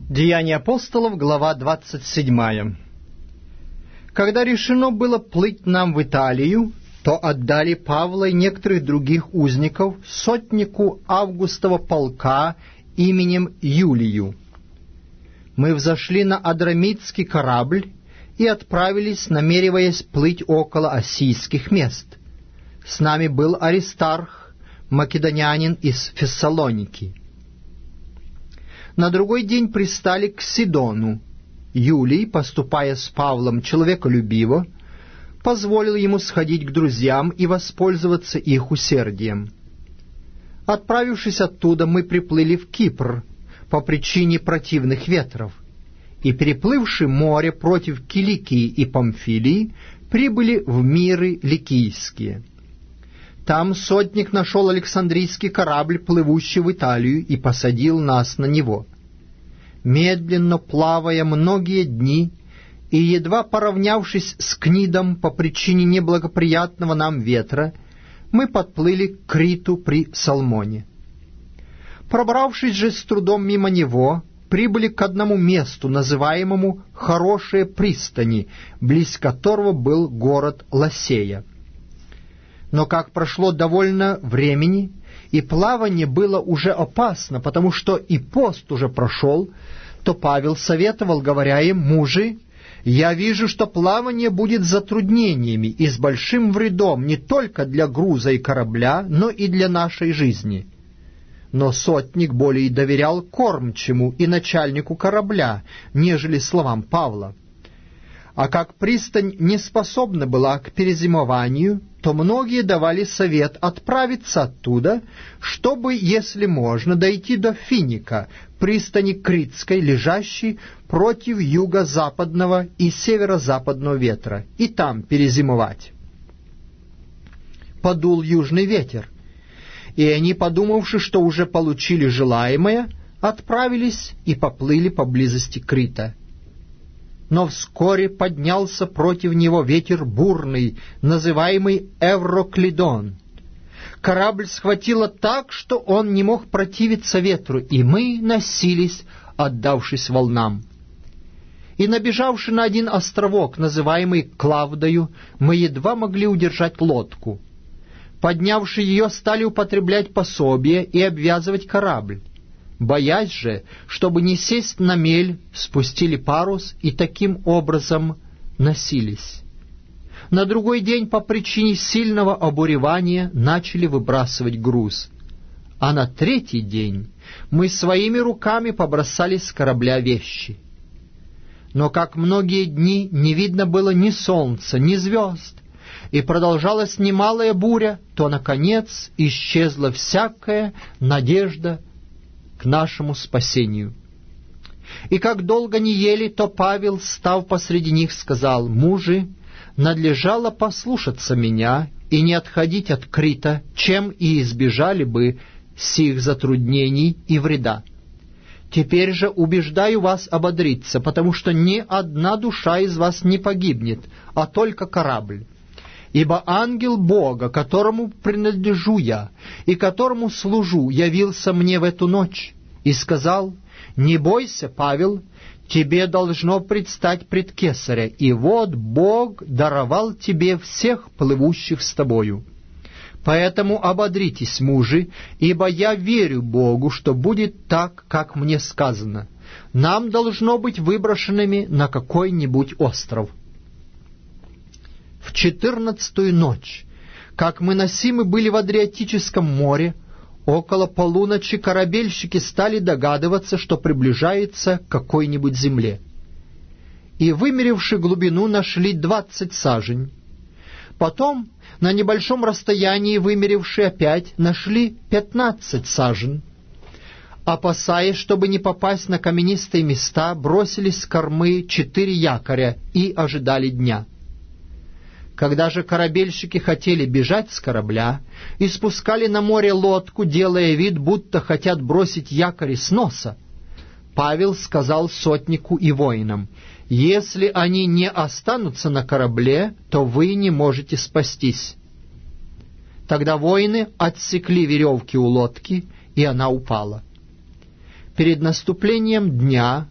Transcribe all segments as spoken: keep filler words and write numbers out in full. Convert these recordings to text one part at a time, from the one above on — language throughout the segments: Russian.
Деяния апостолов, глава двадцать семь. Когда решено было плыть нам в Италию, то отдали Павла и некоторых других узников сотнику Августова полка именем Юлию. Мы взошли на Адрамитский корабль и отправились, намереваясь плыть около Осийских мест. С нами был Аристарх, македонянин из Фессалоники. На другой день пристали к Сидону. Юлий, поступая с Павлом человеколюбиво, позволил ему сходить к друзьям и воспользоваться их усердием. Отправившись оттуда, мы приплыли в Кипр по причине противных ветров, и, переплывши море против Киликии и Памфилии, прибыли в Миры Ликийские. Там сотник нашел Александрийский корабль, плывущий в Италию, и посадил нас на него. Медленно плавая многие дни, и едва поравнявшись с Книдом по причине неблагоприятного нам ветра, мы подплыли к Криту при Салмоне. Пробравшись же с трудом мимо него, прибыли к одному месту, называемому «Хорошие пристани», близ которого был город Ласея. Но как прошло довольно времени, и плавание было уже опасно, потому что и пост уже прошел, то Павел советовал, говоря им: «Мужи, я вижу, что плавание будет с затруднениями и с большим вредом не только для груза и корабля, но и для нашей жизни». Но сотник более доверял кормчему и начальнику корабля, нежели словам Павла. А как пристань не способна была к перезимованию, то многие давали совет отправиться оттуда, чтобы, если можно, дойти до Финика, пристани Критской, лежащей против юго-западного и северо-западного ветра, и там перезимовать. Подул южный ветер, и они, подумавши, что уже получили желаемое, отправились и поплыли поблизости Крита. Но вскоре поднялся против него ветер бурный, называемый Евроклидон. Корабль схватило так, что он не мог противиться ветру, и мы носились, отдавшись волнам. И, набежавши на один островок, называемый Клавдою, мы едва могли удержать лодку. Поднявши ее, стали употреблять пособие и обвязывать корабль. Боясь же, чтобы не сесть на мель, спустили парус и таким образом носились. На другой день по причине сильного обуревания начали выбрасывать груз, а на третий день мы своими руками побросали с корабля вещи. Но как многие дни не видно было ни солнца, ни звезд, и продолжалась немалая буря, то, наконец, исчезла всякая надежда к нашему спасению. И как долго не ели, то Павел, став посреди них, сказал: «Мужи, надлежало послушаться меня и не отходить от Крита, чем и избежали бы сих затруднений и вреда. Теперь же убеждаю вас ободриться, потому что ни одна душа из вас не погибнет, а только корабль. Ибо ангел Бога, которому принадлежу я и которому служу, явился мне в эту ночь и сказал: «Не бойся, Павел, тебе должно предстать пред Кесаря, и вот Бог даровал тебе всех плывущих с тобою. Поэтому ободритесь, мужи, ибо я верю Богу, что будет так, как мне сказано. Нам должно быть выброшенными на какой-нибудь остров». В четырнадцатую ночь, как мы носимы были в Адриатическом море, около полуночи корабельщики стали догадываться, что приближается к какой-нибудь земле. И, вымеривши глубину, нашли двадцать сажень. Потом, на небольшом расстоянии, вымеривши опять, нашли пятнадцать сажен. Опасаясь, чтобы не попасть на каменистые места, бросились с кормы четыре якоря и ожидали дня. Когда же корабельщики хотели бежать с корабля и спускали на море лодку, делая вид, будто хотят бросить якорь с носа, Павел сказал сотнику и воинам: «Если они не останутся на корабле, то вы не можете спастись». Тогда воины отсекли веревки у лодки, и она упала. Перед наступлением дня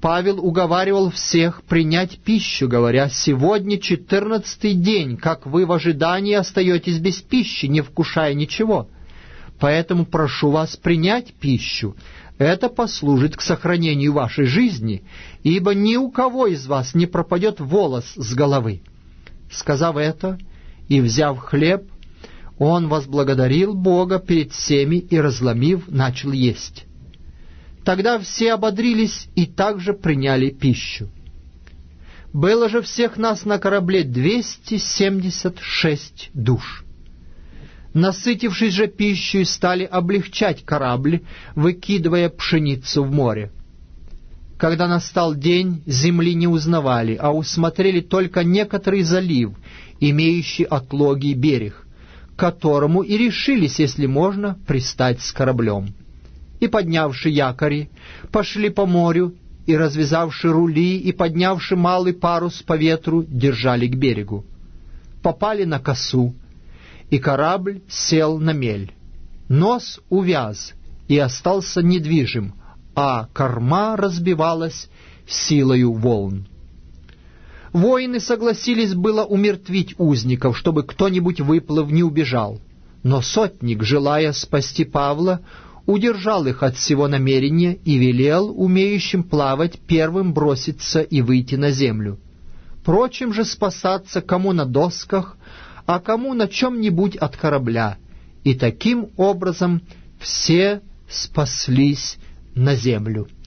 Павел уговаривал всех принять пищу, говоря: «Сегодня четырнадцатый день, как вы в ожидании остаетесь без пищи, не вкушая ничего. Поэтому прошу вас принять пищу. Это послужит к сохранению вашей жизни, ибо ни у кого из вас не пропадет волос с головы». Сказав это и взяв хлеб, он возблагодарил Бога перед всеми и, разломив, начал есть. Тогда все ободрились и также приняли пищу. Было же всех нас на корабле двести семьдесят шесть душ. Насытившись же пищей, стали облегчать корабль, выкидывая пшеницу в море. Когда настал день, земли не узнавали, а усмотрели только некоторый залив, имеющий отлогий берег, к которому и решились, если можно, пристать с кораблем. И, поднявши якори, пошли по морю, и, развязавши рули, и поднявши малый парус по ветру, держали к берегу. Попали на косу, и корабль сел на мель. Нос увяз и остался недвижим, а корма разбивалась силою волн. Воины согласились было умертвить узников, чтобы кто-нибудь, выплыв, не убежал. Но сотник, желая спасти Павла, удержал их от всего намерения и велел умеющим плавать первым броситься и выйти на землю. Прочим же спасаться кому на досках, а кому на чем-нибудь от корабля. И таким образом все спаслись на землю.